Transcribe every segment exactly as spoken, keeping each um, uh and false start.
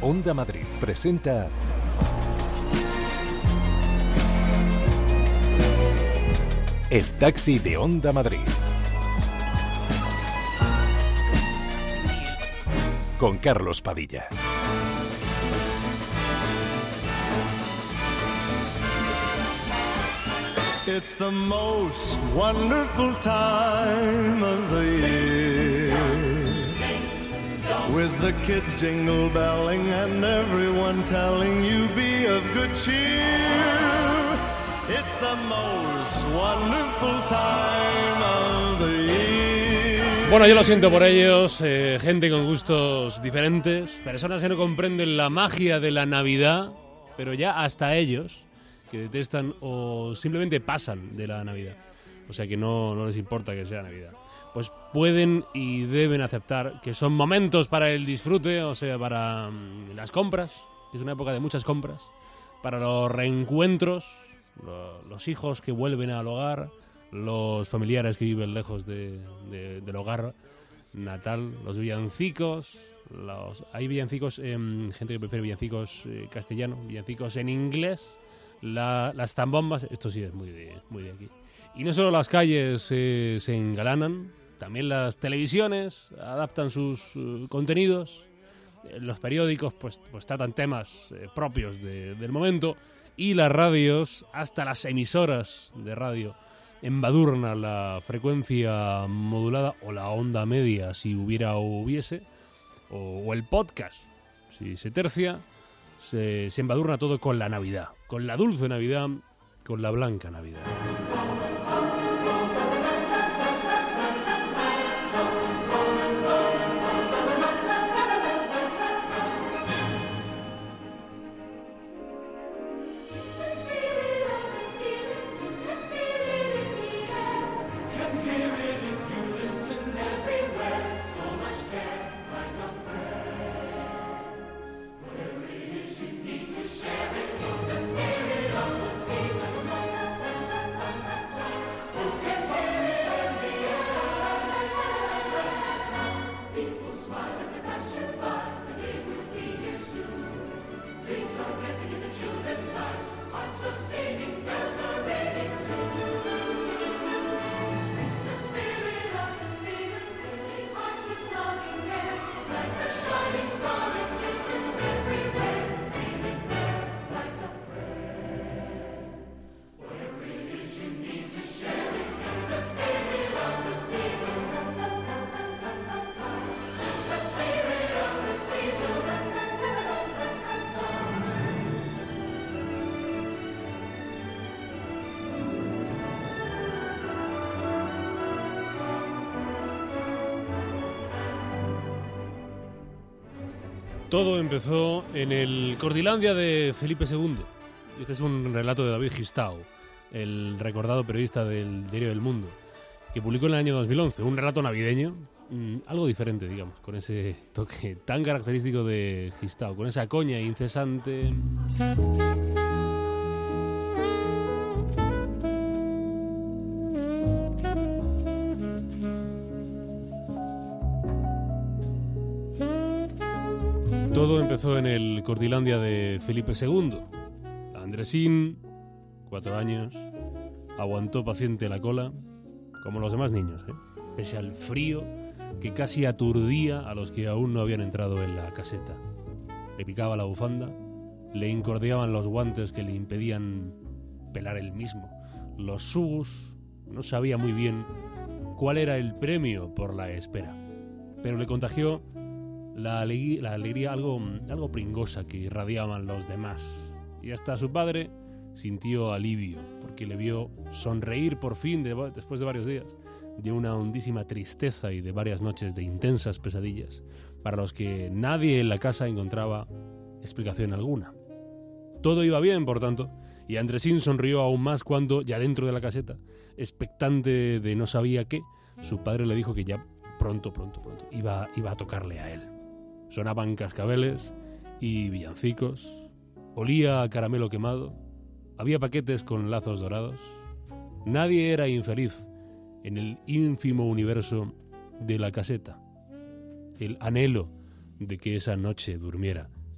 Onda Madrid presenta El Taxi de Onda Madrid con Carlos Padilla. It's the most wonderful time of the year, with the kids jingle belling and everyone telling you be of good cheer. It's the most wonderful time of the year. Bueno, yo lo siento por ellos, eh, gente con gustos diferentes, personas que no comprenden la magia de la Navidad, pero ya hasta ellos, que detestan o simplemente pasan de la Navidad, o sea que no, no les importa que sea Navidad, pues pueden y deben aceptar que son momentos para el disfrute, o sea, para um, las compras, que es una época de muchas compras, para los reencuentros, lo, los hijos que vuelven al hogar, los familiares que viven lejos de, de, del hogar natal, los villancicos, los, hay villancicos, eh, gente que prefiere villancicos eh, castellano, villancicos en inglés, La, las zambombas, esto sí es muy de, muy de aquí. Y no solo las calles eh, se engalanan, también las televisiones adaptan sus uh, contenidos, eh, los periódicos pues, pues tratan temas eh, propios de, del momento, y las radios, hasta las emisoras de radio, embadurnan la frecuencia modulada o la onda media, si hubiera o hubiese, o, o el podcast, si se tercia. Se, se embadurna todo con la Navidad, con la dulce Navidad, con la blanca Navidad. Todo empezó en el Cordilandia de Felipe segundo. Este es un relato de David Gistau, el recordado periodista del Diario del Mundo, que publicó en el año dos mil once. Un relato navideño, mmm, algo diferente, digamos, con ese toque tan característico de Gistau, con esa coña incesante. Todo empezó en el Cordilandia de Felipe segundo. Andresín, cuatro años, aguantó paciente la cola, como los demás niños, ¿eh? Pese al frío que casi aturdía a los que aún no habían entrado en la caseta. Le picaba la bufanda, le incordiaban los guantes que le impedían pelar él mismo. Los sugus, no sabía muy bien cuál era el premio por la espera, pero le contagió La alegría, la alegría algo, algo pringosa que irradiaban los demás. Y hasta su padre sintió alivio, porque le vio sonreír por fin, de, después de varios días, de una hondísima tristeza y de varias noches de intensas pesadillas, para los que nadie en la casa encontraba explicación alguna. Todo iba bien, por tanto, y Andresín sonrió aún más cuando, ya dentro de la caseta, expectante de no sabía qué, su padre le dijo que ya pronto, pronto, pronto iba, iba a tocarle a él. Sonaban cascabeles y villancicos, olía a caramelo quemado, había paquetes con lazos dorados. Nadie era infeliz en el ínfimo universo de la caseta. El anhelo de que esa noche durmiera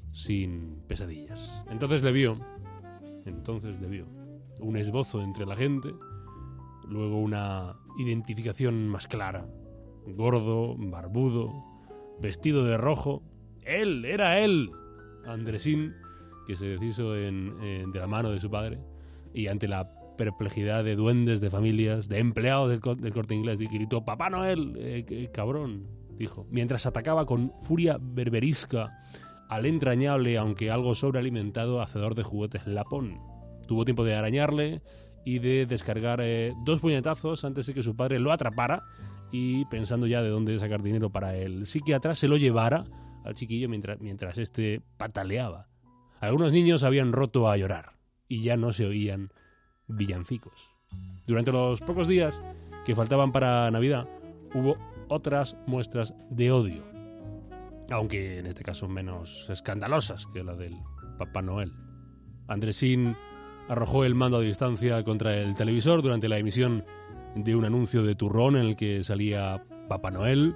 sin pesadillas. Entonces le vio, entonces le vio un esbozo entre la gente, luego una identificación más clara. Gordo, barbudo, vestido de rojo. ¡Él! ¡Era él! Andresín, que se deshizo en, en, de la mano de su padre, y ante la perplejidad de duendes, de familias, de empleados del, del Corte Inglés, gritó: ¡Papá Noel! Eh, eh, ¡Cabrón! Dijo, mientras atacaba con furia berberisca al entrañable, aunque algo sobrealimentado, hacedor de juguetes lapón. Tuvo tiempo de arañarle y de descargar eh, dos puñetazos antes de que su padre lo atrapara y, pensando ya de dónde sacar dinero para el psiquiatra, se lo llevara al chiquillo mientras, mientras este pataleaba. Algunos niños habían roto a llorar y ya no se oían villancicos. Durante los pocos días que faltaban para Navidad hubo otras muestras de odio, aunque en este caso menos escandalosas que la del Papá Noel. Andresín arrojó el mando a distancia contra el televisor durante la emisión de un anuncio de turrón en el que salía Papá Noel.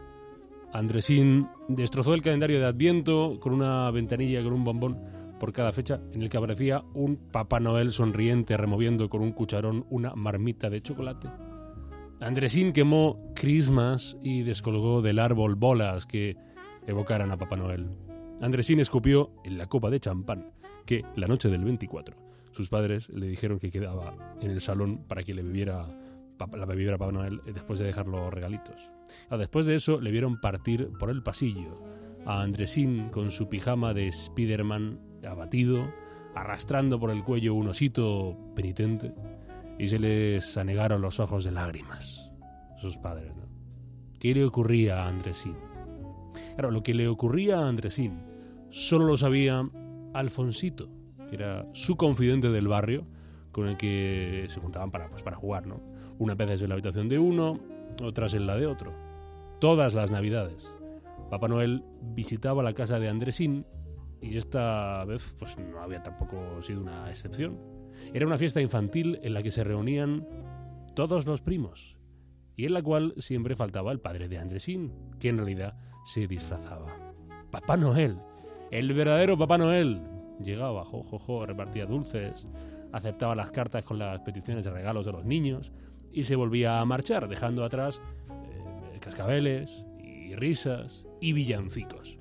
Andresín destrozó el calendario de Adviento con una ventanilla con un bombón por cada fecha, en el que aparecía un Papá Noel sonriente removiendo con un cucharón una marmita de chocolate. Andresín quemó Christmas y descolgó del árbol bolas que evocaran a Papá Noel. Andresín escupió en la copa de champán que, la noche del veinticuatro, sus padres le dijeron que quedaba en el salón para que le bebiera, la bebiera Papá Noel después de dejar los regalitos. Después de eso le vieron partir por el pasillo a Andresín con su pijama de Spiderman abatido, arrastrando por el cuello un osito penitente, y se les anegaron los ojos de lágrimas. Sus padres, ¿no? ¿Qué le ocurría a Andresín? Claro, lo que le ocurría a Andresín solo lo sabía Alfonsito, que era su confidente del barrio, con el que se juntaban para, pues, para jugar, ¿no? Unas veces en la habitación de uno, otras en la de otro. Todas las Navidades Papá Noel visitaba la casa de Andresín, y esta vez pues no había tampoco sido una excepción. Era una fiesta infantil en la que se reunían todos los primos, y en la cual siempre faltaba el padre de Andresín, que en realidad se disfrazaba. Papá Noel, el verdadero Papá Noel, llegaba, jo, jo, jo, repartía dulces, aceptaba las cartas con las peticiones de regalos de los niños y se volvía a marchar, dejando atrás eh, cascabeles y risas y villancicos.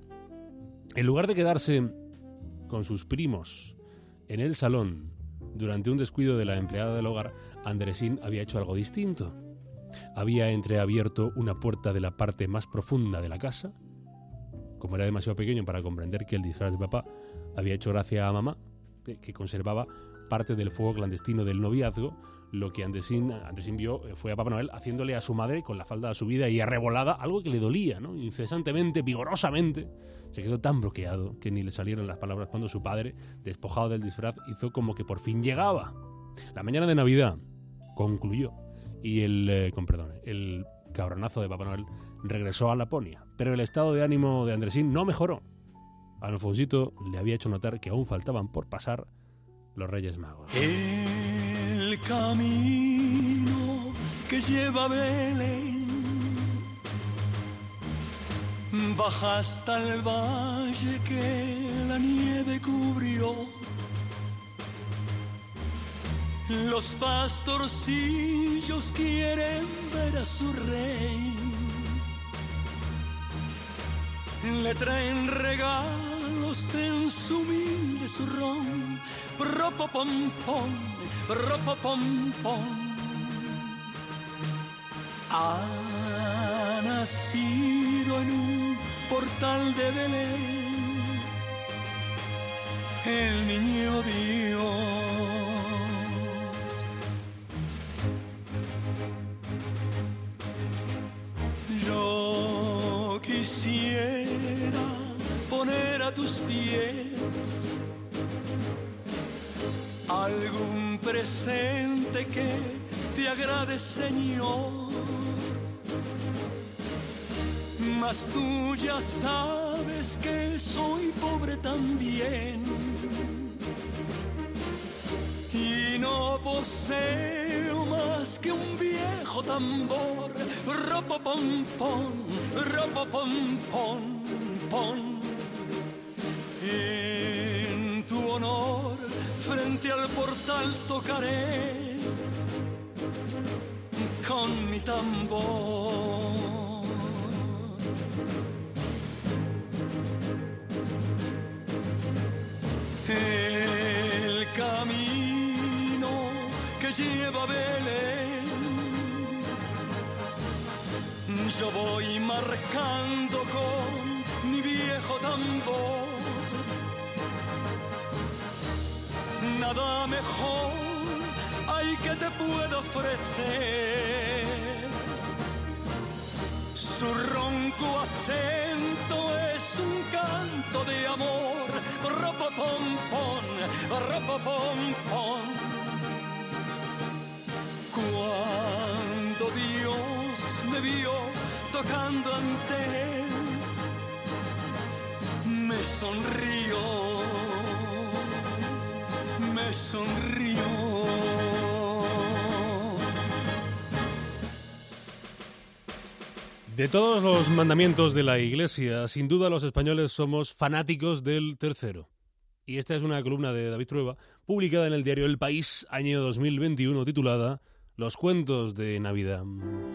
En lugar de quedarse con sus primos en el salón durante un descuido de la empleada del hogar, Andresín había hecho algo distinto. Había entreabierto una puerta de la parte más profunda de la casa. Como era demasiado pequeño para comprender que el disfraz de papá había hecho gracia a mamá, que conservaba parte del fuego clandestino del noviazgo, lo que Andresín, Andresín vio fue a Papá Noel haciéndole a su madre con la falda subida y arrebolada algo que le dolía, ¿no? Incesantemente, vigorosamente. Se quedó tan bloqueado que ni le salieron las palabras cuando su padre, despojado del disfraz, hizo como que por fin llegaba. La mañana de Navidad concluyó y el, eh, con perdón, el cabronazo de Papá Noel regresó a Laponia, pero el estado de ánimo de Andresín no mejoró. A Alfonsito le había hecho notar que aún faltaban por pasar los Reyes Magos. El camino que lleva a Belén baja hasta el valle que la nieve cubrió. Los pastorcillos quieren ver a su rey. Le traen regalos en su humilde zurrón. Ropopompón, ropopompón. Ha nacido en un portal de Belén el niño Dios. Yo quisiera poner a tus pies algún presente que te agrade, Señor, mas tú ya sabes que soy pobre también y no poseo más que un viejo tambor. Ropopompón, ropopompón, pon. Y frente al portal tocaré con mi tambor. El camino que lleva a Belén, yo voy marcando con mi viejo tambor. Nada mejor hay que te pueda ofrecer. Su ronco acento es un canto de amor. Ropopompón, ropopompón. Cuando Dios me vio tocando ante él, me sonrió, me sonrió. De todos los mandamientos de la Iglesia, sin duda los españoles somos fanáticos del tercero. Y esta es una columna de David Trueba, publicada en el diario El País, año dos mil veintiuno, titulada Los cuentos de Navidad.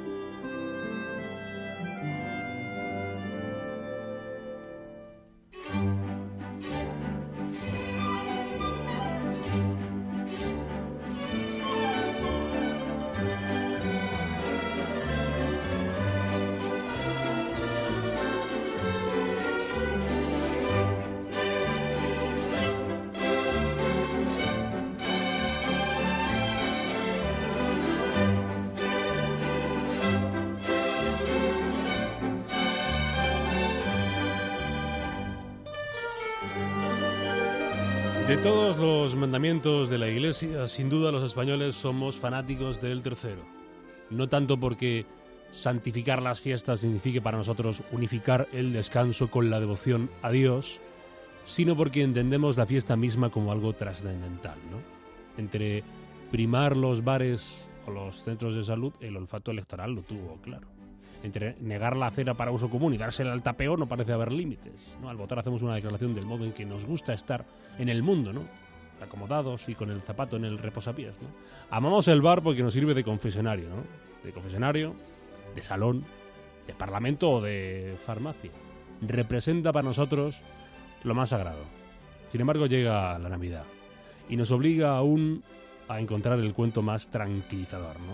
De todos los mandamientos de la Iglesia, sin duda los españoles somos fanáticos del tercero. No tanto porque santificar las fiestas signifique para nosotros unificar el descanso con la devoción a Dios, sino porque entendemos la fiesta misma como algo trascendental, ¿no? Entre primar los bares o los centros de salud, el olfato electoral lo tuvo claro. Entre negar la cera para uso común y dársela al tapeo no parece haber límites, ¿no? Al votar hacemos una declaración del modo en que nos gusta estar en el mundo, ¿no? Acomodados y con el zapato en el reposapiés, ¿no? Amamos el bar porque nos sirve de confesionario, ¿no? De confesionario, de salón, de parlamento o de farmacia. Representa para nosotros lo más sagrado. Sin embargo, llega la Navidad y nos obliga aún a encontrar el cuento más tranquilizador, ¿no?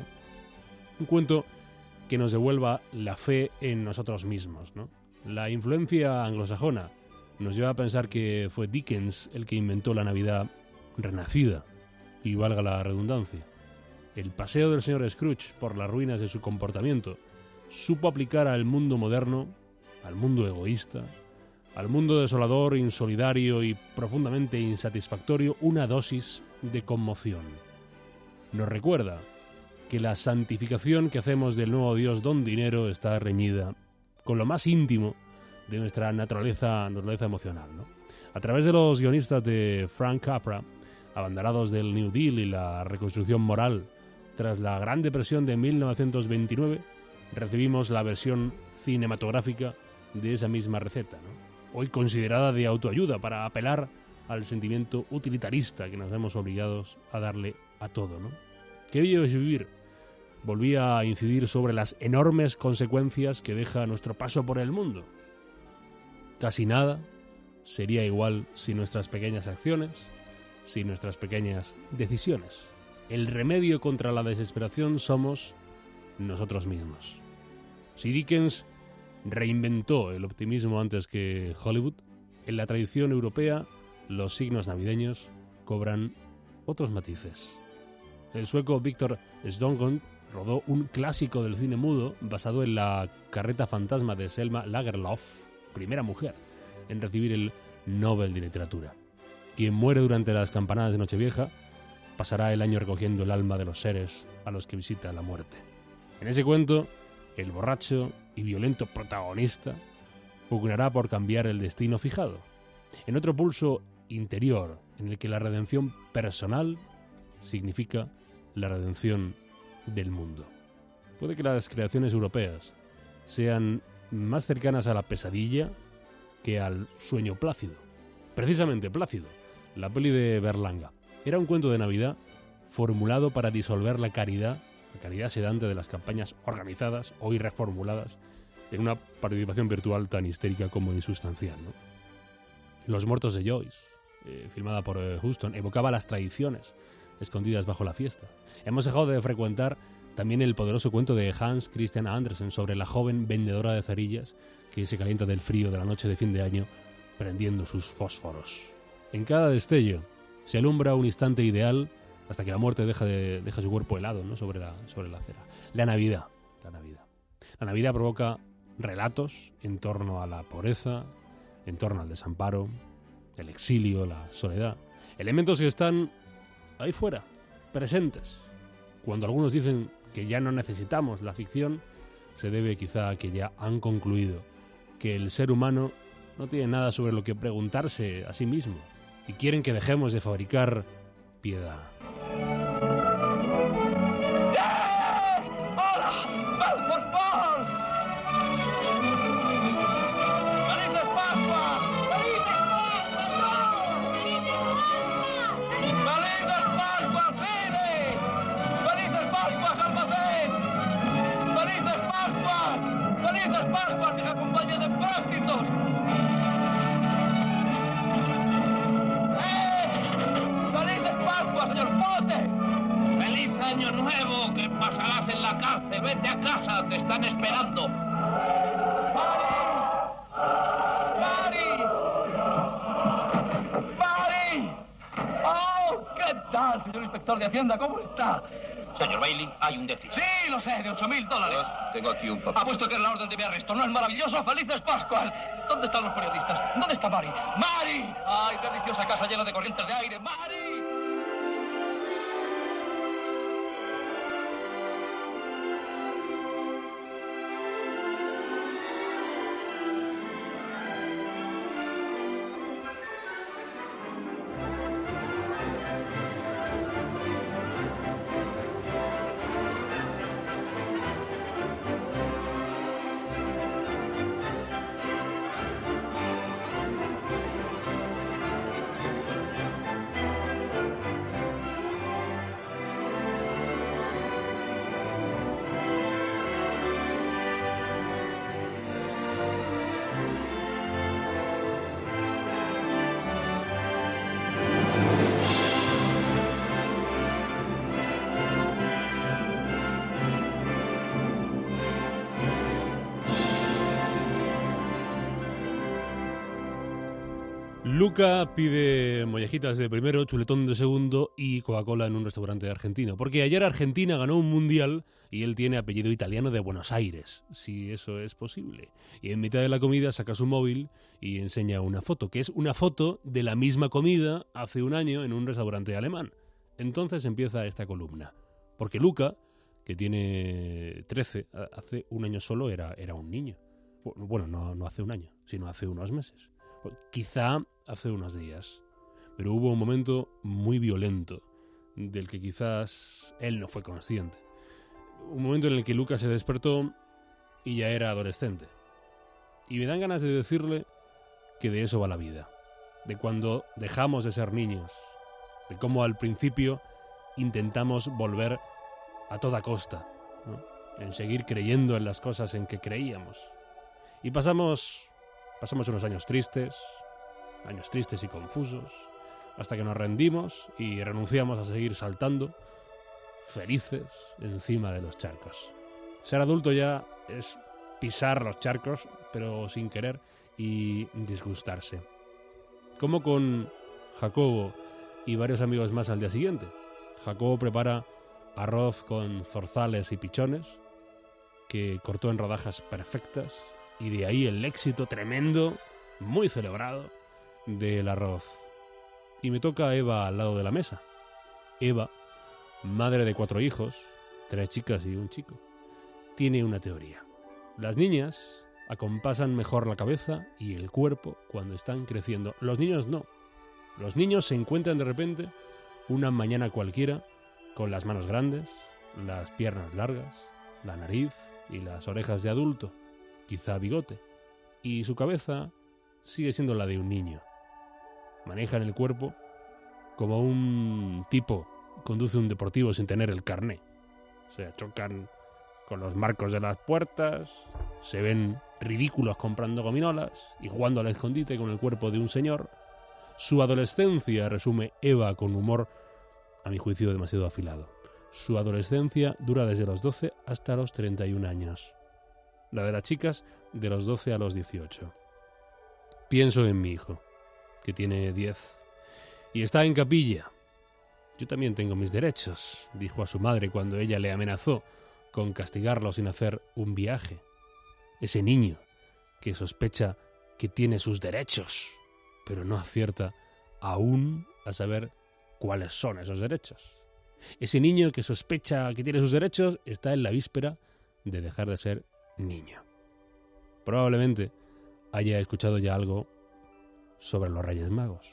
Un cuento que nos devuelva la fe en nosotros mismos, ¿no? La influencia anglosajona nos lleva a pensar que fue Dickens el que inventó la Navidad renacida, y valga la redundancia. El paseo del señor Scrooge por las ruinas de su comportamiento supo aplicar al mundo moderno, al mundo egoísta, al mundo desolador, insolidario y profundamente insatisfactorio, una dosis de conmoción. Nos recuerda que la santificación que hacemos del nuevo Dios don dinero está reñida con lo más íntimo de nuestra naturaleza, naturaleza emocional, ¿no? A través de los guionistas de Frank Capra, abanderados del New Deal y la reconstrucción moral tras la Gran Depresión de mil novecientos veintinueve, recibimos la versión cinematográfica de esa misma receta, ¿no? Hoy considerada de autoayuda para apelar al sentimiento utilitarista que nos vemos obligados a darle a todo, ¿no? ¿Qué bello es vivir? Volvía a incidir sobre las enormes consecuencias que deja nuestro paso por el mundo. Casi nada sería igual sin nuestras pequeñas acciones, sin nuestras pequeñas decisiones. El remedio contra la desesperación somos nosotros mismos. Si Dickens reinventó el optimismo antes que Hollywood, en la tradición europea los signos navideños cobran otros matices. El sueco Victor Sjögren rodó un clásico del cine mudo basado en la carreta fantasma de Selma Lagerlöf, primera mujer en recibir el Nobel de Literatura. Quien muere durante las campanadas de Nochevieja pasará el año recogiendo el alma de los seres a los que visita la muerte. En ese cuento, el borracho y violento protagonista pugnará por cambiar el destino fijado, en otro pulso interior en el que la redención personal significa la redención del mundo. Puede que las creaciones europeas sean más cercanas a la pesadilla que al sueño plácido. Precisamente Plácido, la peli de Berlanga, Era un cuento de Navidad formulado para disolver la caridad, la caridad sedante de las campañas organizadas, hoy reformuladas, en una participación virtual tan histérica como insustancial, ¿no? Los muertos de Joyce, eh, filmada por eh, Huston, evocaba las tradiciones escondidas bajo la fiesta. Hemos dejado de frecuentar también el poderoso cuento de Hans Christian Andersen sobre la joven vendedora de cerillas que se calienta del frío de la noche de fin de año prendiendo sus fósforos. En cada destello se alumbra un instante ideal hasta que la muerte deja, de, deja su cuerpo helado, ¿no? sobre, la, sobre la acera. La Navidad, la Navidad. La Navidad provoca relatos en torno a la pobreza, en torno al desamparo, el exilio, la soledad. Elementos que están ahí fuera, presentes. Cuando algunos dicen que ya no necesitamos la ficción, se debe quizá a que ya han concluido que el ser humano no tiene nada sobre lo que preguntarse a sí mismo y quieren que dejemos de fabricar piedad. ¡Felices Pascuas, que se acompañen de prácticos! ¡Eh! ¡Felices Pascuas, señor Pote! ¡Feliz Año Nuevo, que pasarás en la cárcel! ¡Vete a casa, te están esperando! ¡Mari! ¡Mari! ¡Mari! ¡Oh! ¿Qué tal, señor inspector de Hacienda? ¿Cómo está? Señor Bailey, hay un déficit. Sí, lo sé, de ocho mil dólares. Tengo aquí un papel. Apuesto que es la orden de mi arresto. ¿No es maravilloso? ¡Felices Pascuas! ¿Dónde están los periodistas? ¿Dónde está Mari? ¡Mari! ¡Ay, deliciosa casa llena de corrientes de aire! ¡Mari! Luca pide mollejitas de primero, chuletón de segundo y Coca-Cola en un restaurante argentino. Porque ayer Argentina ganó un mundial y él tiene apellido italiano de Buenos Aires, si eso es posible. Y en mitad de la comida saca su móvil y enseña una foto, que es una foto de la misma comida hace un año en un restaurante alemán. Entonces empieza esta columna. Porque Luca, que tiene trece, hace un año solo era, era un niño. Bueno, no, no hace un año, sino hace unos meses. Quizá hace unos días, pero hubo un momento muy violento del que quizás él no fue consciente. Un momento en el que Lucas se despertó y ya era adolescente. Y me dan ganas de decirle que de eso va la vida, de cuando dejamos de ser niños, de cómo al principio intentamos volver a toda costa, ¿no? En seguir creyendo en las cosas en que creíamos. Y pasamos... Pasamos unos años tristes, años tristes y confusos, hasta que nos rendimos y renunciamos a seguir saltando, felices, encima de los charcos. Ser adulto ya es pisar los charcos, pero sin querer, y disgustarse. Como con Jacobo y varios amigos más al día siguiente. Jacobo prepara arroz con zorzales y pichones, que cortó en rodajas perfectas, y de ahí el éxito tremendo, muy celebrado, del arroz. Y me toca a Eva al lado de la mesa. Eva, madre de cuatro hijos, tres chicas y un chico, tiene una teoría. Las niñas acompasan mejor la cabeza y el cuerpo cuando están creciendo. Los niños no. Los niños se encuentran de repente una mañana cualquiera con las manos grandes, las piernas largas, la nariz y las orejas de adulto, quizá bigote, y su cabeza sigue siendo la de un niño. Manejan el cuerpo como un tipo conduce un deportivo sin tener el carné. O sea, chocan con los marcos de las puertas, se ven ridículos comprando gominolas y jugando al escondite con el cuerpo de un señor. Su adolescencia, resume Eva con humor, a mi juicio demasiado afilado. Su adolescencia dura desde los doce hasta los treinta y un años. La de las chicas, de los doce a los dieciocho. Pienso en mi hijo, que tiene diez, y está en capilla. Yo también tengo mis derechos, dijo a su madre cuando ella le amenazó con castigarlo sin hacer un viaje. Ese niño que sospecha que tiene sus derechos, pero no acierta aún a saber cuáles son esos derechos. Ese niño que sospecha que tiene sus derechos está en la víspera de dejar de ser niño. Probablemente haya escuchado ya algo sobre los Reyes Magos.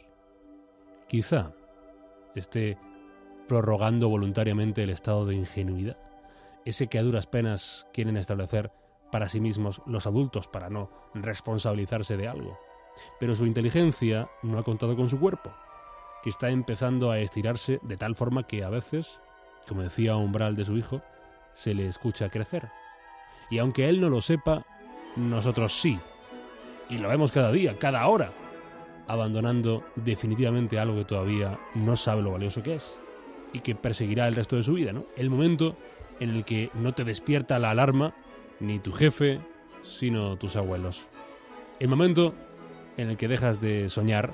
Quizá esté prorrogando voluntariamente el estado de ingenuidad, ese que a duras penas quieren establecer para sí mismos los adultos para no responsabilizarse de algo. Pero su inteligencia no ha contado con su cuerpo, que está empezando a estirarse de tal forma que a veces, como decía Umbral de su hijo, se le escucha crecer. Y aunque él no lo sepa, nosotros sí. Y lo vemos cada día, cada hora, abandonando definitivamente algo que todavía no sabe lo valioso que es y que perseguirá el resto de su vida, ¿no? El momento en el que no te despierta la alarma ni tu jefe, sino tus abuelos. El momento en el que dejas de soñar,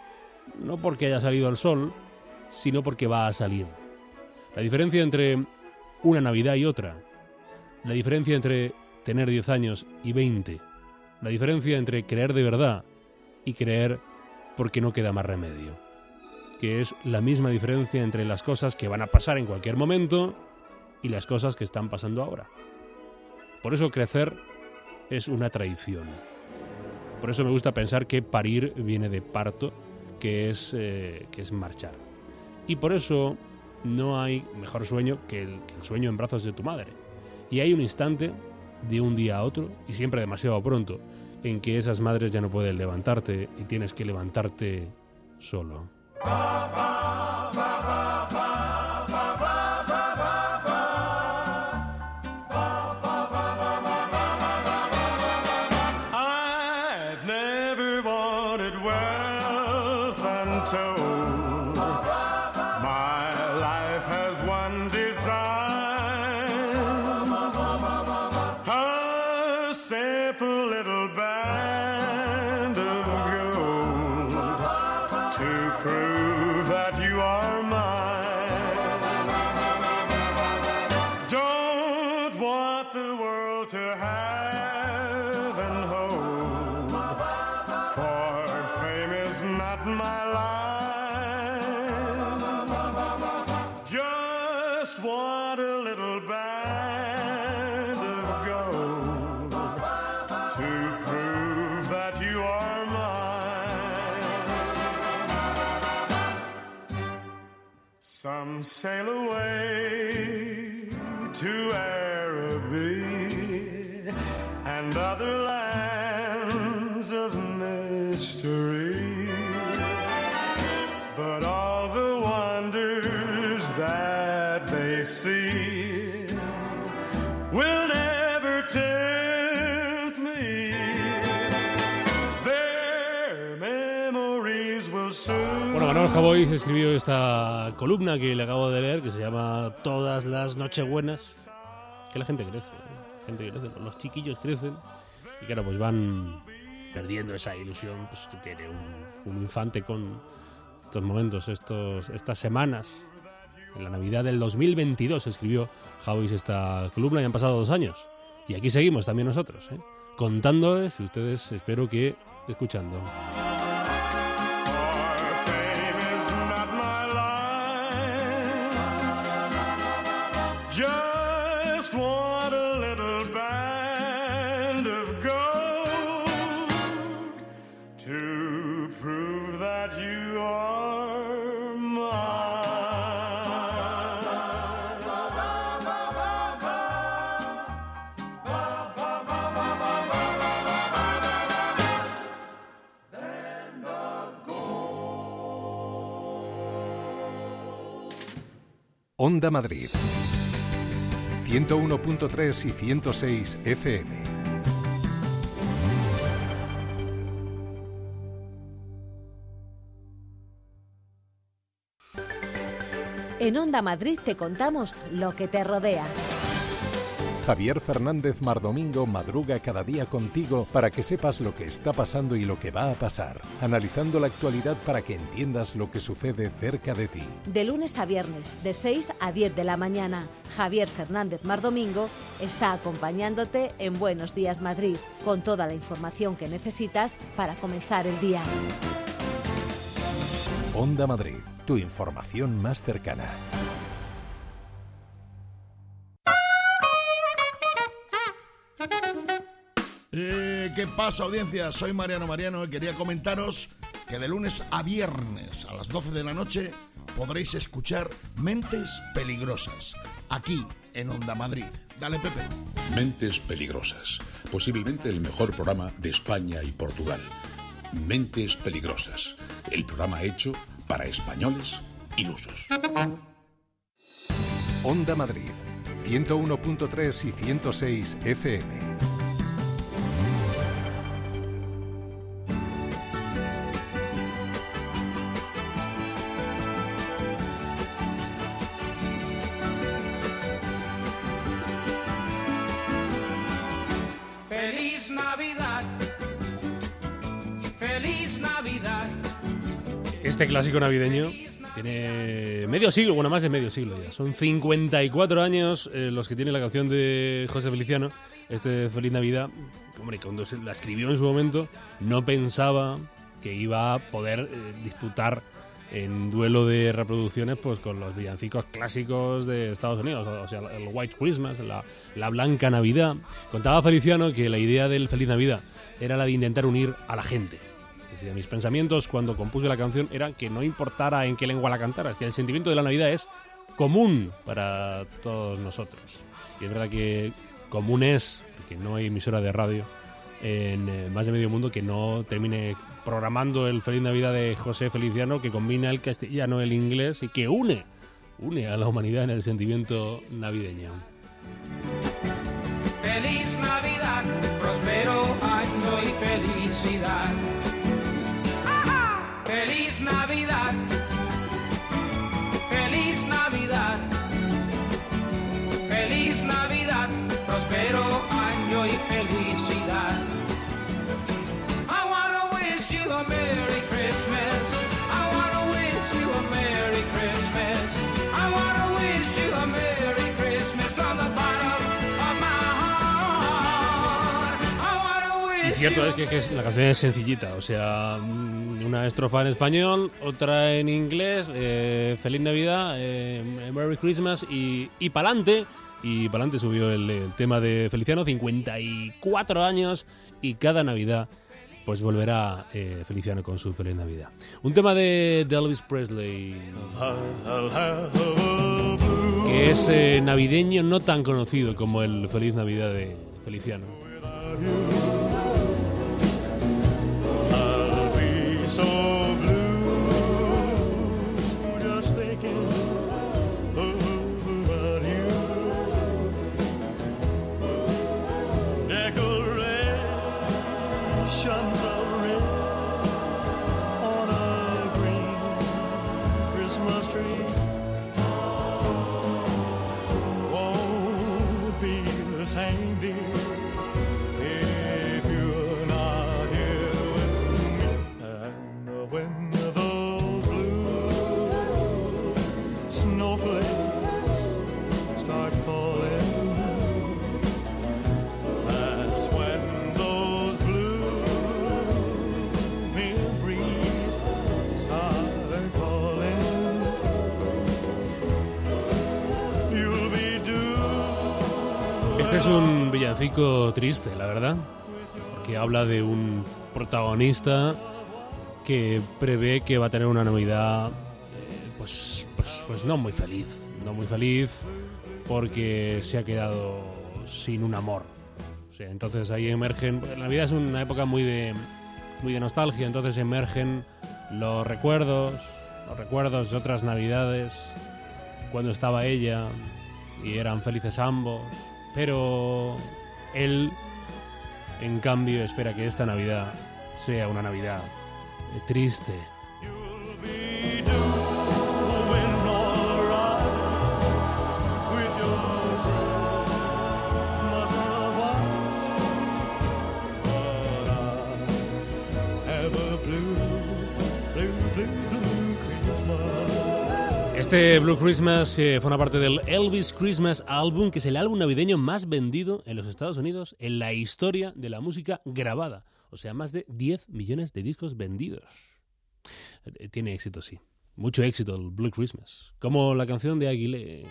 no porque haya salido el sol, sino porque va a salir. La diferencia entre una Navidad y otra, la diferencia entre tener diez años y veinte, la diferencia entre creer de verdad y creer porque no queda más remedio, que es la misma diferencia entre las cosas que van a pasar en cualquier momento y las cosas que están pasando ahora. Por eso crecer es una traición. Por eso me gusta pensar que parir viene de parto, que es, eh, que es marchar. Y por eso no hay mejor sueño que el, que el sueño en brazos de tu madre. Y hay un instante, de un día a otro, y siempre demasiado pronto, en que esas madres ya no pueden levantarte y tienes que levantarte solo. I've never wanted wealth untold. My life has one design, a simple little band of gold to prove that you are mine. Don't want the world to have and hold, for fame is not my line. Just want a little band of gold to prove that you are mine. Some sail away to Araby and other lands of mystery, but all the wonders that they see will never tempt me. Their memories will soon. Bueno, Manuel Javois escribió esta columna que le acabo de leer, que se llama Todas las Nochebuenas, que la gente crece, ¿eh? La gente crece, los chiquillos crecen y claro, pues van perdiendo esa ilusión pues, que tiene un, un infante con estos momentos, estos, estas semanas. En la Navidad del dos mil veintidós escribió Javois esta columna y han pasado dos años. Y aquí seguimos también nosotros, ¿eh? Contándoles y ustedes espero que escuchando. Just want a little band of gold to prove that you are mine. Onda Madrid. ciento uno punto tres y ciento seis F M. En Onda Madrid te contamos lo que te rodea. Javier Fernández Mardomingo madruga cada día contigo para que sepas lo que está pasando y lo que va a pasar, analizando la actualidad para que entiendas lo que sucede cerca de ti. De lunes a viernes, de seis a diez de la mañana, Javier Fernández Mardomingo está acompañándote en Buenos Días Madrid, con toda la información que necesitas para comenzar el día. Onda Madrid, tu información más cercana. Eh, ¿Qué pasa, audiencia? Soy Mariano Mariano y quería comentaros que de lunes a viernes a las doce de la noche podréis escuchar Mentes Peligrosas, aquí en Onda Madrid. Dale, Pepe. Mentes Peligrosas, posiblemente el mejor programa de España y Portugal. Mentes Peligrosas, el programa hecho para españoles ilusos. Onda Madrid, ciento uno punto tres y ciento seis F M. Feliz Navidad, feliz Navidad. Este clásico navideño tiene medio siglo, bueno, más de medio siglo ya. Son cincuenta y cuatro años eh, los que tiene la canción de José Feliciano, este Feliz Navidad. Hombre, cuando se la escribió en su momento, no pensaba que iba a poder eh, disputar en duelo de reproducciones pues con los villancicos clásicos de Estados Unidos, o sea, el White Christmas, la, la Blanca Navidad. Contaba Feliciano que la idea del Feliz Navidad era la de intentar unir a la gente. Decía, mis pensamientos cuando compuse la canción era que no importara en qué lengua la cantara, que el sentimiento de la Navidad es común para todos nosotros. Y es verdad que común es que no hay emisora de radio en eh, más de medio mundo que no termine programando el Feliz Navidad de José Feliciano, que combina el castellano, el inglés y que une, une a la humanidad en el sentimiento navideño. Feliz Navidad, próspero año y felicidad. Feliz Navidad, feliz Navidad, feliz Navidad, próspero año y felicidad. I wanna wish you a Merry Christmas. I wanna wish you a Merry Christmas. I wanna wish you a Merry Christmas from the bottom of my heart. I wanna wish. Y cierto es que, que la canción es sencillita, o sea, una estrofa en español, otra en inglés, eh, Feliz Navidad, eh, Merry Christmas y, y pa'lante. Y pa'lante subió el, el tema de Feliciano, cincuenta y cuatro años, y cada Navidad pues volverá eh, Feliciano con su Feliz Navidad. Un tema de, de Elvis Presley, que es eh, navideño, no tan conocido como el Feliz Navidad de Feliciano. So blue, just thinking about you. Decorations of red on a green Christmas tree won't be the same, dear. When those blue snowflakes start falling, that's when those blue memories start calling. You'll be due. Este es un villancico triste, la verdad, porque habla de un protagonista que prevé que va a tener una Navidad eh, pues, pues, pues no muy feliz, no muy feliz porque se ha quedado sin un amor. O sea, entonces ahí emergen, la Navidad es una época muy de, muy de nostalgia, entonces emergen los recuerdos, los recuerdos de otras Navidades cuando estaba ella y eran felices ambos, pero él, en cambio, espera que esta Navidad sea una Navidad triste. Este Blue Christmas eh, forma parte del Elvis Christmas Album, que es el álbum navideño más vendido en los Estados Unidos en la historia de la música grabada. O sea, más de diez millones de discos vendidos. Eh, tiene éxito, sí. Mucho éxito el Blue Christmas. Como la canción de Aguilé.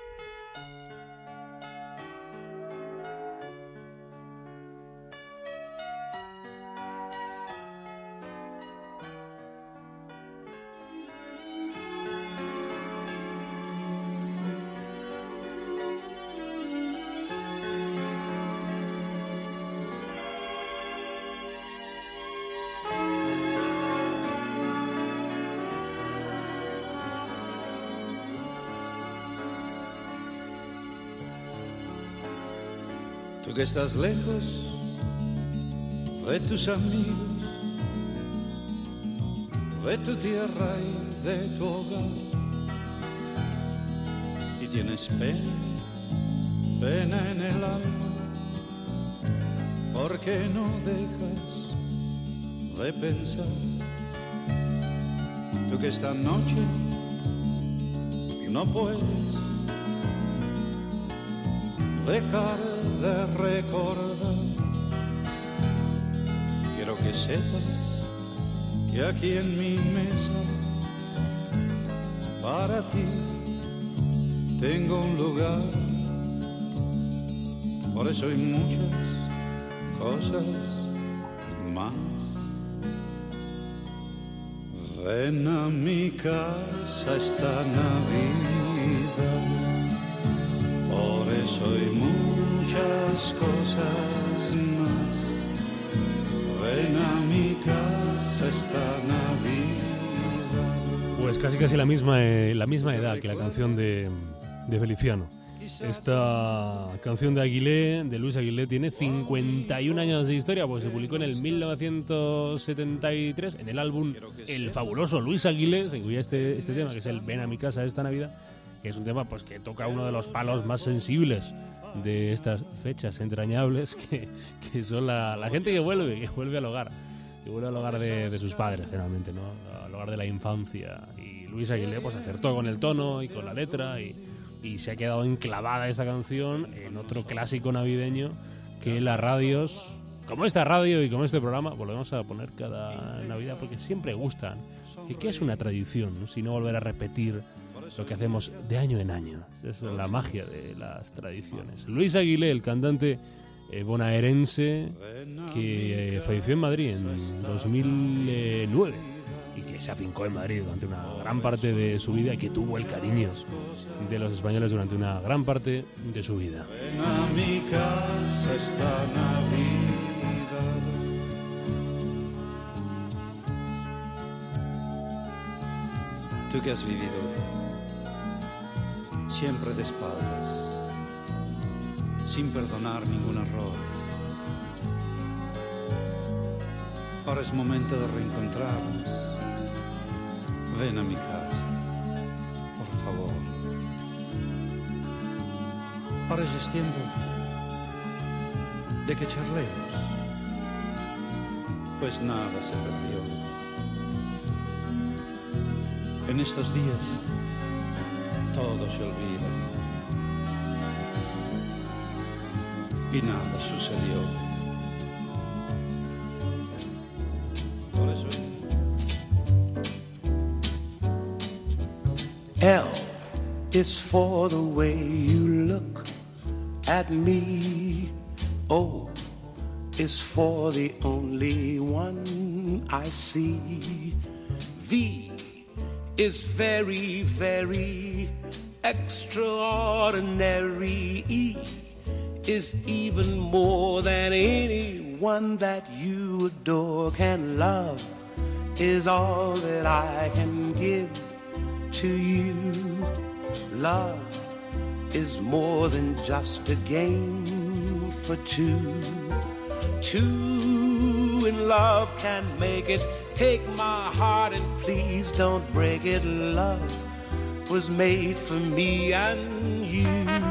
Tú que estás lejos de tus amigos, de tu tierra y de tu hogar, y tienes pena, pena en el alma, porque no dejas de pensar. Tú que esta noche no puedes dejar de recordar. Quiero que sepas que aquí en mi mesa para ti tengo un lugar. Por eso hay muchas cosas más. Ven a mi casa esta Navidad. Por eso hay muchas cosas más. Ven a mi casa esta Navidad. Pues casi casi la misma, eh, la misma edad que la canción de, de Feliciano. Esta canción de Aguilé, de Luis Aguilé, tiene cincuenta y un años de historia, pues se publicó en el mil novecientos setenta y tres en el álbum El fabuloso Luis Aguilé. Se incluía este, este tema, que es el Ven a mi casa esta Navidad, que es un tema pues que toca uno de los palos más sensibles de estas fechas entrañables, que, que son la, la gente que vuelve, que vuelve al hogar, que vuelve al hogar de, de sus padres, generalmente, ¿no? Al hogar de la infancia. Y Luis Aguilé pues acertó con el tono y con la letra, y, y se ha quedado enclavada esta canción en otro clásico navideño que las radios, como esta radio y como este programa, volvemos a poner cada Navidad, porque siempre gustan. ¿Y qué es una tradición, ¿no?, si no volver a repetir lo que hacemos de año en año? Es la magia de las tradiciones. Luis Aguilé, el cantante eh, bonaerense que eh, falleció en Madrid en dos mil nueve y que se afincó en Madrid durante una gran parte de su vida y que tuvo el cariño de los españoles durante una gran parte de su vida. Ven a mi casa esta Navidad. Tú que has vivido siempre de espaldas, sin perdonar ningún error. Ahora es momento de reencontrarnos. Ven a mi casa, por favor. Ahora ya es tiempo de que charlemos, pues nada se perdió. En estos días todo se olvida y nada sucedió. Por eso L is for the way you look at me. O is for the only one I see. V is very, very extraordinary. E is even more than anyone that you adore can love. Is all that I can give to you. Love is more than just a game for two. Two in love can make it. Take my heart and please don't break it. Love was made for me and you.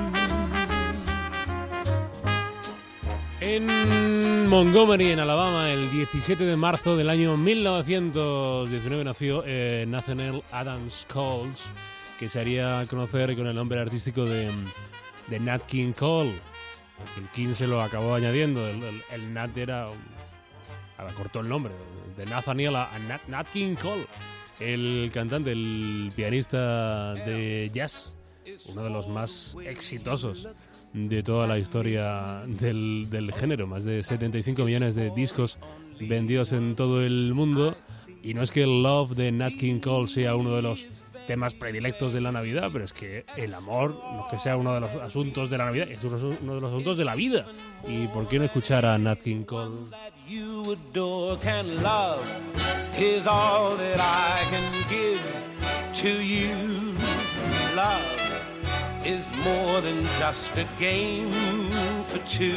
En Montgomery, en Alabama, el diecisiete de marzo del año mil novecientos diecinueve nació eh, Nathaniel Adams Coles, que se haría conocer con el nombre artístico de, de Nat King Cole. El King se lo acabó añadiendo, el, el, el Nat era... Ahora cortó el nombre, de Nathaniel a, a Nat, Nat King Cole. El cantante, el pianista de jazz, uno de los más exitosos de toda la historia del, del género. Más de setenta y cinco millones de discos vendidos en todo el mundo. Y no es que el Love de Nat King Cole sea uno de los temas predilectos de la Navidad, pero es que el amor no es que sea uno de los asuntos de la Navidad, es uno de los asuntos de la vida. ¿Y por qué no escuchar a Nat King Cole? You adore, can love is all that I can give to you. Love is more than just a game for two.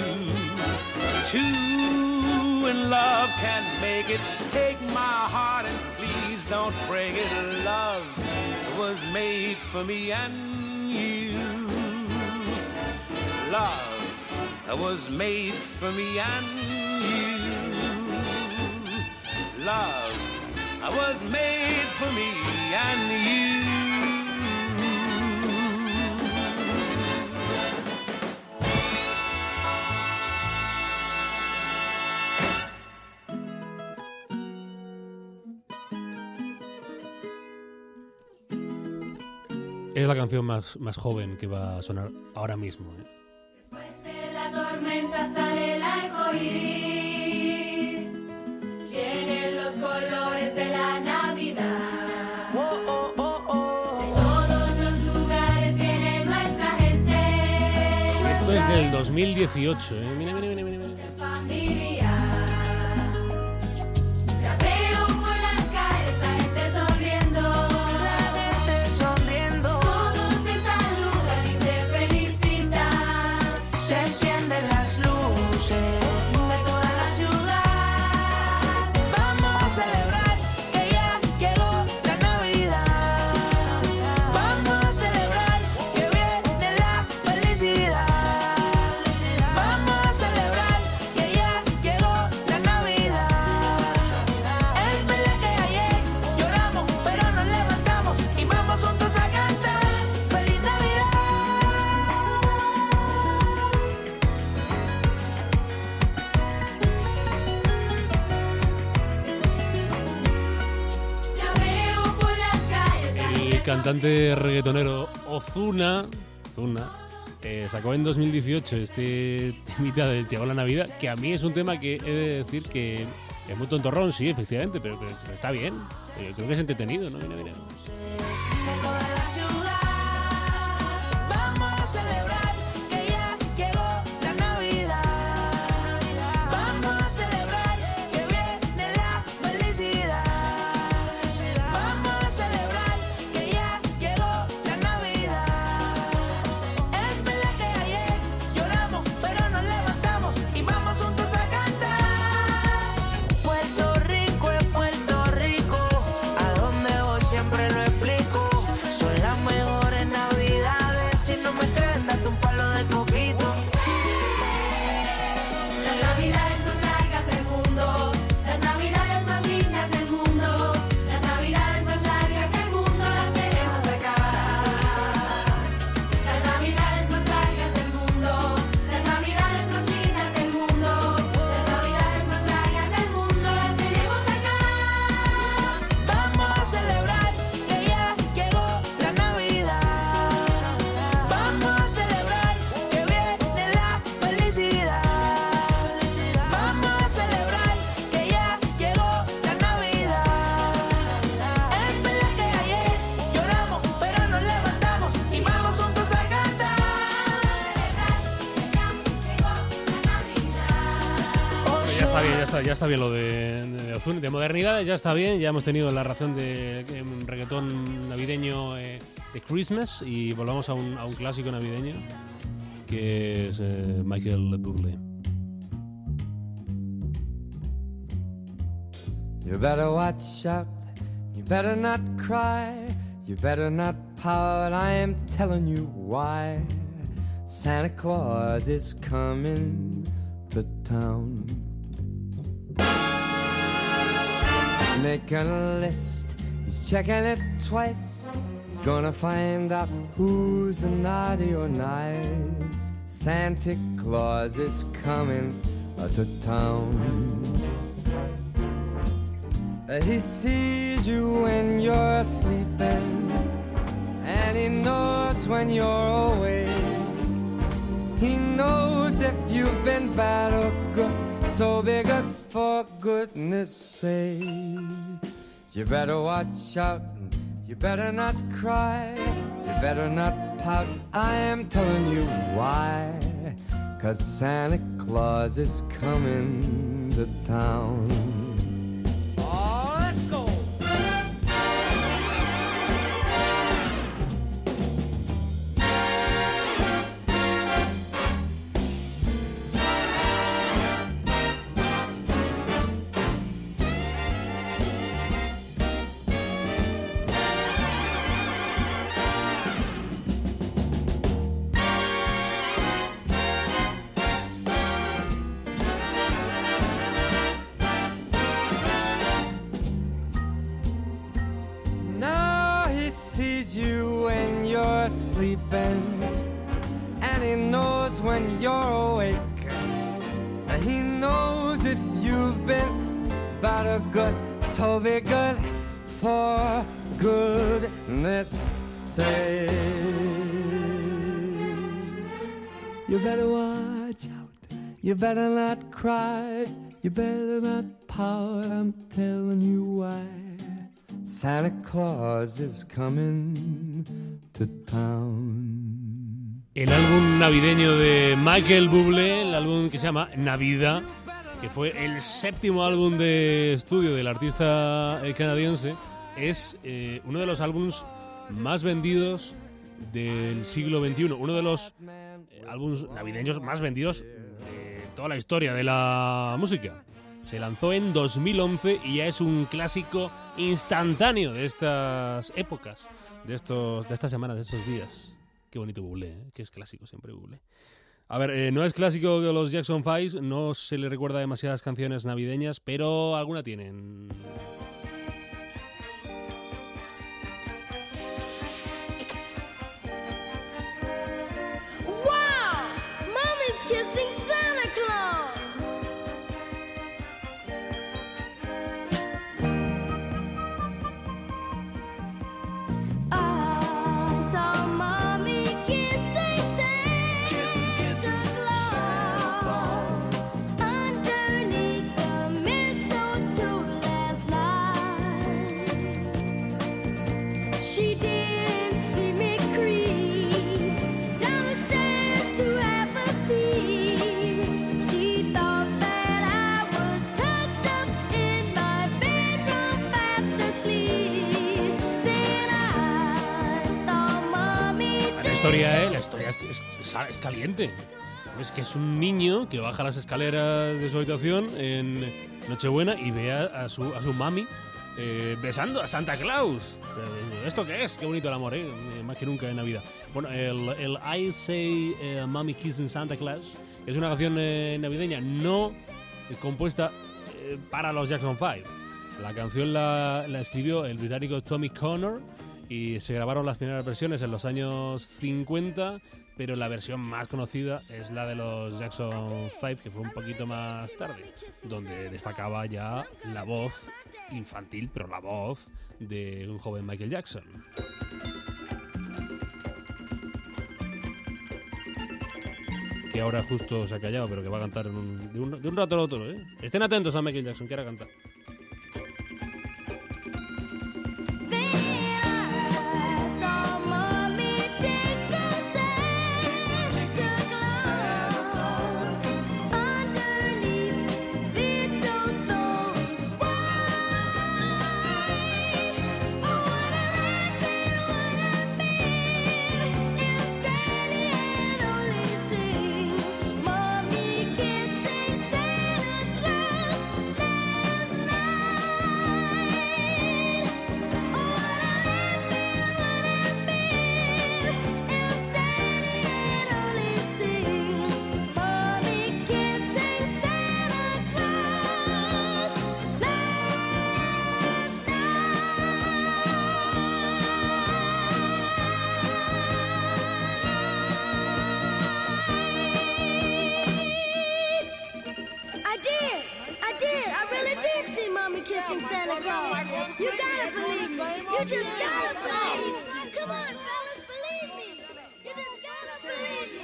Two in love can make it. Take my heart and please don't break it. Love was made for me and you. Love was made for me and you. Love was made for me and you. Es la canción más, más joven que va a sonar ahora mismo, ¿eh? Después de la tormenta sale el arco iris, tiene los colores de la Navidad. Oh, oh, oh, oh. De todos los lugares viene nuestra gente. Esto es del dos mil dieciocho, ¿eh? Mira, mira, mira, mira. Familia. Ya veo por las calles la gente sonriendo. La gente sonriendo. Todos se saludan y se felicitan. Se encienden las luces de toda la ciudad. Vamos a celebrar que ya llegó la Navidad. Vamos a celebrar que viene la felicidad. Vamos a celebrar que ya llegó la Navidad. Es verdad que ayer lloramos, pero nos levantamos y vamos juntos a cantar. ¡Feliz Navidad! Ya veo por las calles. El cantante reggaetonero Ozuna, Ozuna eh, sacó en dos mil dieciocho este temita de Llegó la Navidad, que a mí es un tema que he de decir que es muy tontorrón, sí, efectivamente, pero, pero- pero está bien. Eh, creo que es entretenido, ¿no? Mira, mira. De toda la ciudad. Vamos a celebrar que ya llegó la Navidad. Vamos a celebrar que viene la felicidad. Vamos a celebrar que ya llegó la Navidad. Es verdad que ayer lloramos, pero nos levantamos y vamos juntos a cantar. Puerto Rico es Puerto Rico, a donde voy siempre lo explico. Son las mejores navidades, si no me crees date un palo de coquito. Las navidades más largas del mundo, las navidades más lindas del mundo, las navidades más largas del mundo las tenemos acá. Las navidades más largas del mundo, las navidades más lindas del mundo, las navidades más largas del mundo las tenemos acá. Vamos a celebrar que ya llegó la Navidad. Vamos a celebrar que viene la felicidad. Vamos a celebrar que ya llegó la Navidad. Es verdad que ayer lloramos, pero nos levantamos y vamos juntos a cantar. Pero ya está bien, ya está, ya está bien lo de, de Ozuna. De modernidades ya está bien, ya hemos tenido la razón de eh, un reggaetón navideño eh, The Christmas, y volvamos a un, a un clásico navideño que es eh, Michael Bublé. You better watch out, you better not cry, you better not pout, I am telling you why. Santa Claus is coming to town. He's making a list, he's checking it twice. He's gonna find out who's naughty or nice. Santa Claus is coming to town. He sees you when you're sleeping, and he knows when you're awake. He knows if you've been bad or good, so be good for goodness sake. You better watch out, you better not cry, you better not pout, I am telling you why. 'Cause Santa Claus is coming to town. You when you're sleeping, and he knows when you're awake. He knows if you've been bad or good, so be good for goodness sake. You better watch out, you better not cry, you better not pout, I'm telling you why. Santa Claus is coming to town. El álbum navideño de Michael Bublé, el álbum que se llama Navidad, que fue el séptimo álbum de estudio del artista canadiense, es eh, uno de los álbumes más vendidos del siglo veintiuno, uno de los eh, álbumes navideños más vendidos de toda la historia de la música. Se lanzó en dos mil once y ya es un clásico instantáneo de estas épocas, de estos, de estas semanas, de estos días. Qué bonito Bublé, ¿eh? Que es clásico siempre Bublé. A ver, eh, no es clásico de los Jackson Five, no se le recuerda demasiadas canciones navideñas, pero alguna tienen. Wow! Mommy's kissing Santa Claus! La historia, ¿eh? La historia es, es, es caliente. Es que es un niño que baja las escaleras de su habitación en Nochebuena y ve a, a, su, a su mami eh, besando a Santa Claus. ¿Esto qué es? Qué bonito el amor, ¿eh? Más que nunca en Navidad. Bueno, el, el I Say uh, Mommy Kissing Santa Claus es una canción eh, navideña no eh, compuesta eh, para los Jackson Five. La canción la, la escribió el británico Tommy Connor y se grabaron las primeras versiones en los años cincuenta, pero la versión más conocida es la de los Jackson Five, que fue un poquito más tarde, donde destacaba ya la voz infantil, pero la voz de un joven Michael Jackson. Que ahora justo se ha callado, pero que va a cantar en un, de, un, de un rato al otro, ¿eh? Estén atentos a Michael Jackson, que ahora canta. missing Santa Claus. You gotta believe me. You just gotta believe me. Come on, fellas, believe me. You just gotta believe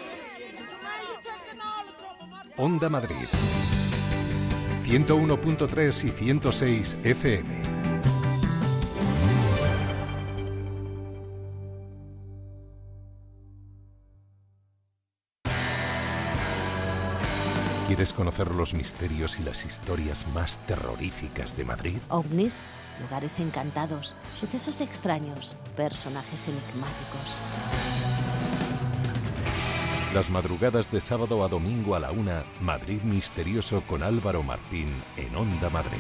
me. Onda Madrid. ciento uno punto tres y ciento seis F M. ¿Quieres conocer los misterios y las historias más terroríficas de Madrid? OVNIs, lugares encantados, sucesos extraños, personajes enigmáticos. Las madrugadas de sábado a domingo a la una, Madrid Misterioso con Álvaro Martín en Onda Madrid.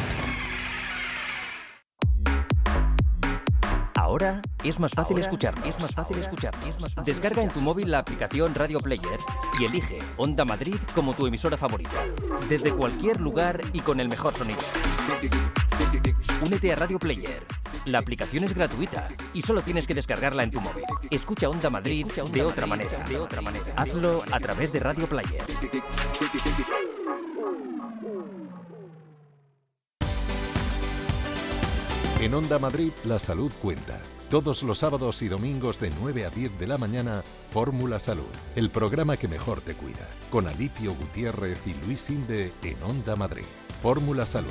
Ahora es más fácil escucharnos. Es más fácil escucharnos. Descarga en tu móvil la aplicación Radio Player y elige Onda Madrid como tu emisora favorita. Desde cualquier lugar y con el mejor sonido. Únete a Radio Player. La aplicación es gratuita y solo tienes que descargarla en tu móvil. Escucha Onda Madrid de otra manera. De otra manera. Hazlo a través de Radio Player. En Onda Madrid, la salud cuenta. Todos los sábados y domingos de nueve a diez de la mañana, Fórmula Salud, el programa que mejor te cuida. Con Alipio Gutiérrez y Luis Inde en Onda Madrid. Fórmula Salud.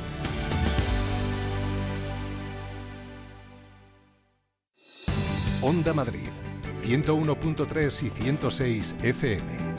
Onda Madrid, ciento uno punto tres y ciento seis F M.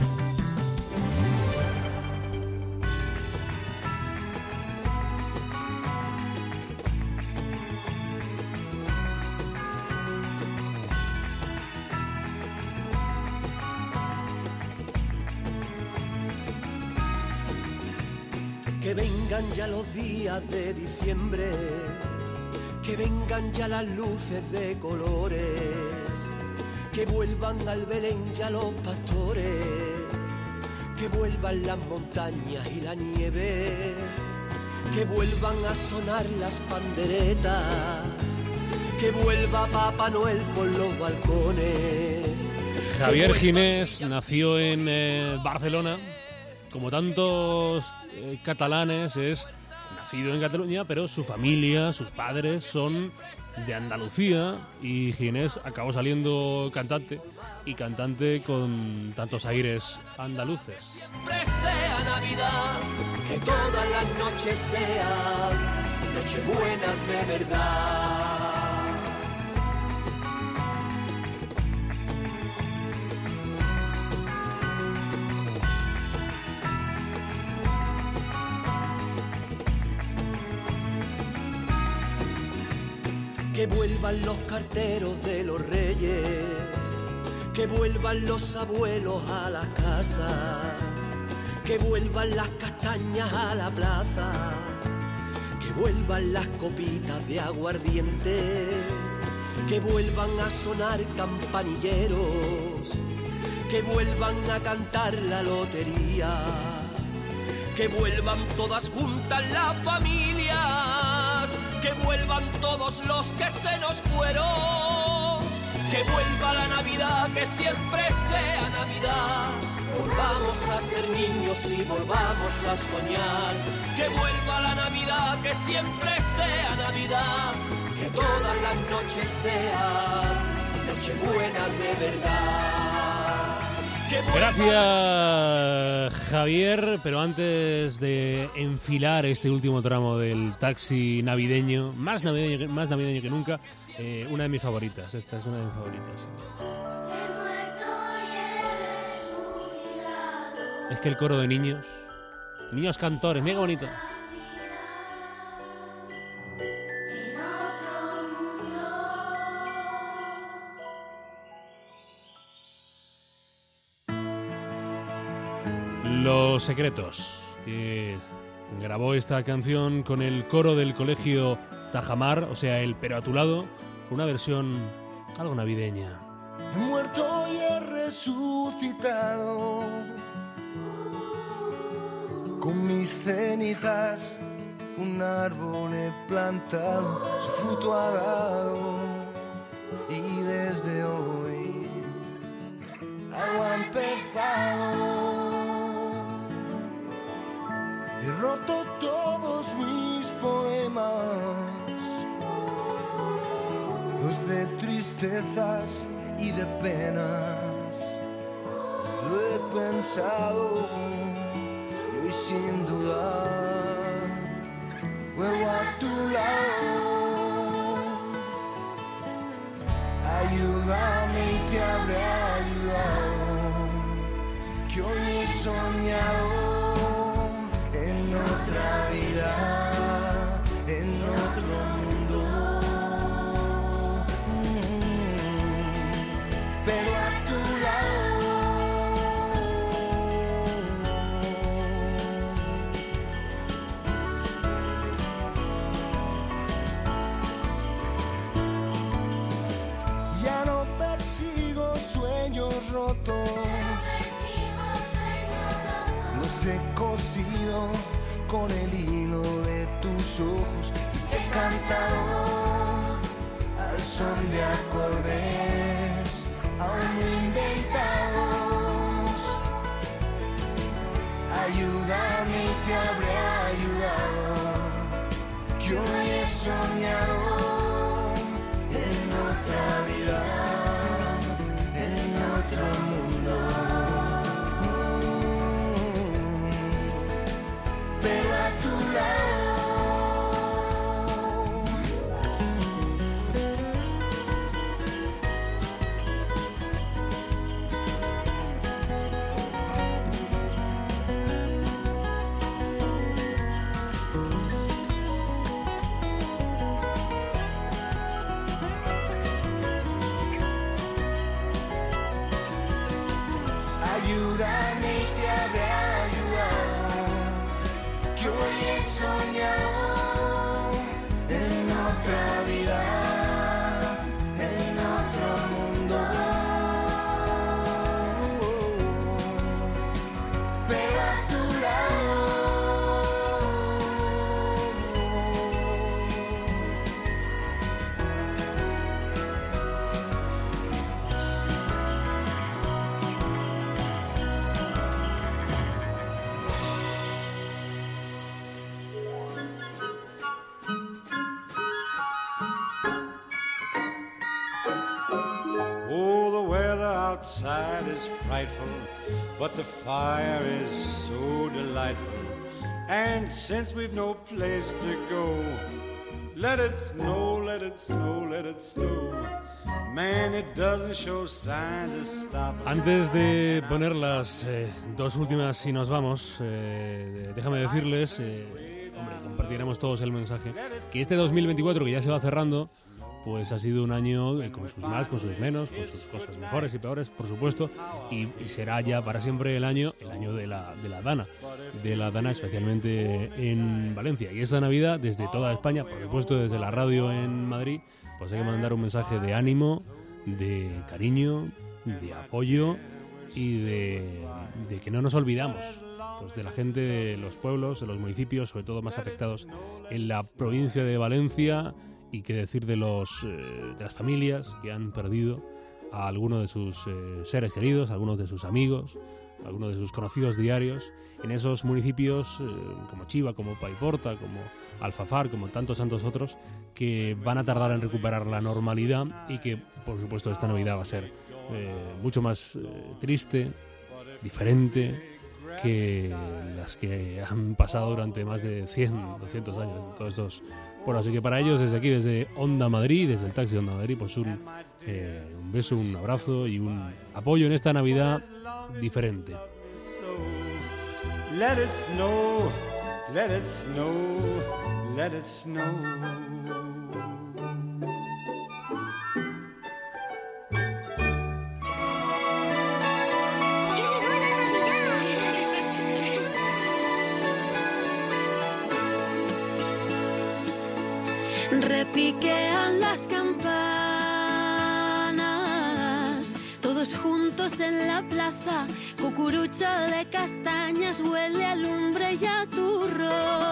Que vengan ya los días de diciembre, que vengan ya las luces de colores, que vuelvan al Belén ya los pastores, que vuelvan las montañas y la nieve, que vuelvan a sonar las panderetas, que vuelva Papá Noel por los balcones. Javier Ginés nació en eh, Barcelona, como tantos eh, catalanes, es nacido en Cataluña, pero su familia, sus padres son de Andalucía y Ginés acabó saliendo cantante y cantante con tantos aires andaluces. Siempre sea Navidad, que todas las noches sean nochebuenas de verdad. Que vuelvan los carteros de los reyes, que vuelvan los abuelos a las casas, que vuelvan las castañas a la plaza, que vuelvan las copitas de aguardiente, que vuelvan a sonar campanilleros, que vuelvan a cantar la lotería, que vuelvan todas juntas las familias, que vuelvan todos los que se nos fueron, que vuelva la Navidad, que siempre sea Navidad, volvamos a ser niños y volvamos a soñar, que vuelva la Navidad, que siempre sea Navidad, que todas las noches sean nochebuenas de verdad. Gracias, Javier, pero antes de enfilar este último tramo del taxi navideño, más navideño, más navideño que nunca, eh, una de mis favoritas, esta es una de mis favoritas. Es que el coro de niños, niños cantores, mira qué bonito. Los Secretos, que grabó esta canción con el coro del colegio Tajamar, o sea, el Pero a tu lado, con una versión algo navideña. He muerto y he resucitado, con mis cenizas un árbol he plantado, su fruto ha dado, y desde hoy algo ha empezado. He roto todos mis poemas, de tristezas y de penas. Lo he pensado y hoy sin dudar vuelvo a tu lado. Ayúdame y te habré ayudado, que hoy he soñado en otra vida, en otro mundo, pero a tu lado. Ya no persigo sueños rotos, los he cosido con el hilo de tus ojos y te he cantado al son de acordes aún no inventados. Ayúdame y te habré ayudado, que hoy he soñado en otra vida, en otro mundo, pero a tu lado. Ayúdame y te habré ayudado, que hoy he soñado en otra vida, en otro mundo, pero a tu lado. Oh, the weather outside is frightful, but the fire is so delightful. And since we've no place to go, let it snow, let it snow, let it snow. Man, it doesn't show signs of stopping. Antes de poner las eh, dos últimas y nos vamos, eh, déjame decirles, eh, hombre, compartiremos todos el mensaje, que este dos mil veinticuatro, que ya se va cerrando, pues ha sido un año eh, con sus más, con sus menos, con sus cosas mejores y peores, por supuesto, y, y será ya para siempre el año, el año de la, de la Dana, de la Dana especialmente en Valencia. Y esta Navidad, desde toda España, por supuesto desde la radio en Madrid, pues hay que mandar un mensaje de ánimo, de cariño, de apoyo y de, de que no nos olvidamos pues de la gente de los pueblos, de los municipios, sobre todo más afectados en la provincia de Valencia, y qué decir de los eh, de las familias que han perdido a algunos de sus eh, seres queridos, a algunos de sus amigos, a algunos de sus conocidos diarios, en esos municipios eh, como Chiva, como Paiporta, como Alfafar, como tantos tantos otros, que van a tardar en recuperar la normalidad y que, por supuesto, esta Navidad va a ser eh, mucho más eh, triste, diferente que las que han pasado durante más de cien, doscientos años, todos estos. Bueno, así que para ellos, desde aquí, desde Onda Madrid, desde el taxi de Onda Madrid, pues un, eh, un beso, un abrazo y un apoyo en esta Navidad diferente. Let it snow, let it snow, let it snow. Repiquean las campanas, todos juntos en la plaza, cucurucho de castañas, huele a lumbre y a turrón.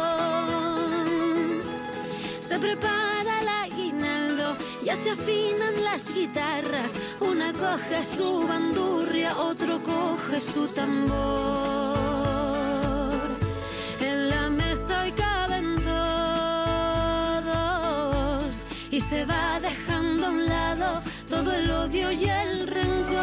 Se prepara el aguinaldo, ya se afinan las guitarras, una coge su bandurria, otro coge su tambor. En la mesa hoy caben todos y se va dejando a un lado odio y el rencor.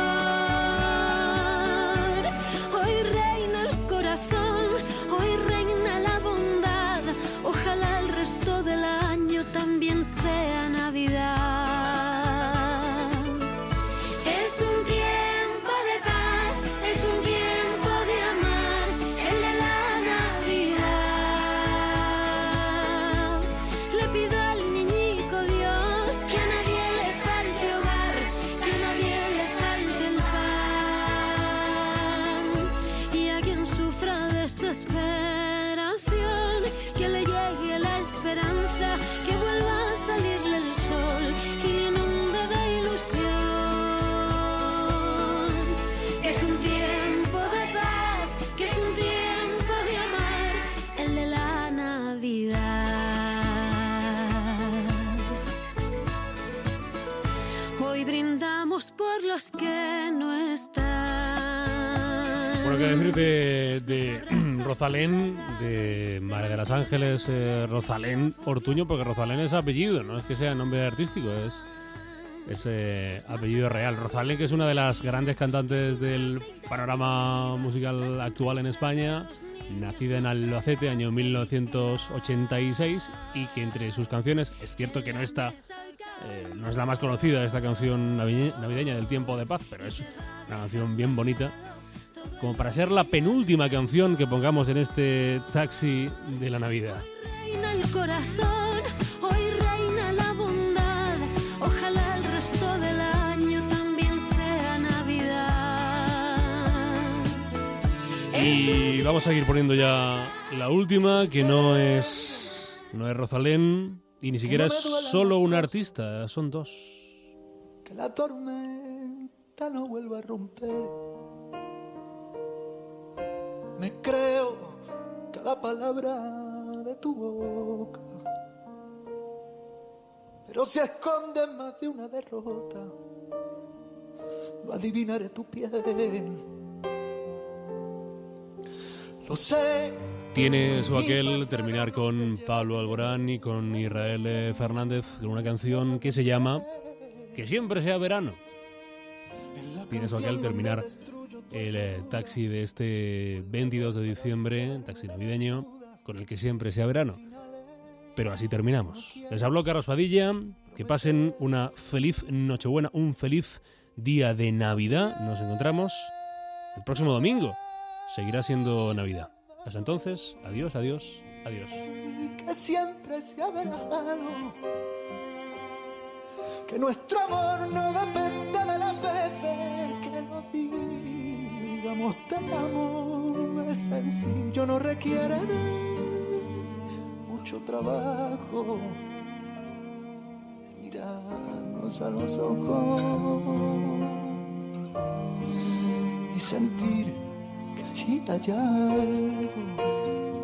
Hoy reina el corazón, hoy reina la bondad. Ojalá el resto del año también sea Navidad. Es un tiempo de paz, es un tiempo de amar, el de la Navidad. Le pido al niñico Dios que a nadie le falte hogar, que a nadie le falte el pan. Y a quien sufra desesperación, que le llegue la esperanza, que vuelva a salirle el sol y le inunde de ilusión. Es un tiempo de paz, que es un tiempo de amar, el de la Navidad. Hoy brindamos por los que no están. Bueno, que decir de, de Rosalén, de María de las Ángeles, eh, Rosalén Ortuño, porque Rosalén es apellido, no es que sea nombre artístico, es, es eh, apellido real. Rosalén, que es una de las grandes cantantes del panorama musical actual en España, nacida en Albacete, año mil novecientos ochenta y seis, y que entre sus canciones, es cierto que no está, eh, no es la más conocida, esta canción navideña, navideña del Tiempo de Paz, pero es una canción bien bonita, como para ser la penúltima canción que pongamos en este taxi de la Navidad. Reina el corazón, hoy reina la bondad. Ojalá el resto del año también sea Navidad. Y vamos a ir poniendo ya la última, que no es, no es Rosalén, y ni siquiera es solo un artista, son dos. Que la tormenta no vuelva a romper. Me creo cada palabra de tu boca, pero si escondes más de una derrota, lo adivinaré tu piel. Lo sé. Tiene su aquel terminar con Pablo Alborán y con Israel Fernández con una canción que se llama Que siempre sea verano. Tiene su aquel terminar el eh, taxi de este veintidós de diciembre, taxi navideño, con el que siempre sea verano. Pero así terminamos. Les habló Carlos Padilla, que pasen una feliz Nochebuena, un feliz día de Navidad. Nos encontramos el próximo domingo. Seguirá siendo Navidad. Hasta entonces, adiós, adiós, adiós. Que siempre sea verano, que nuestro amor no dependa de las veces que nos digamos te amo. Es sencillo, no requiere de mucho trabajo, mirarnos a los ojos y sentir que allí hay algo.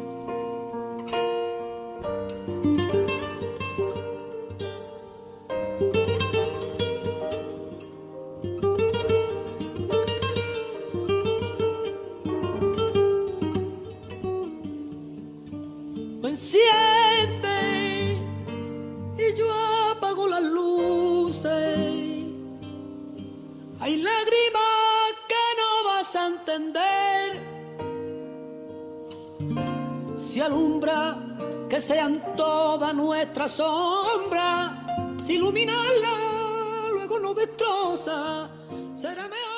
Enciende y yo apago las luces. Hay lágrimas que no vas a entender. Si alumbra, que sean todas nuestras sombras. Si iluminarla luego nos destroza, será mejor.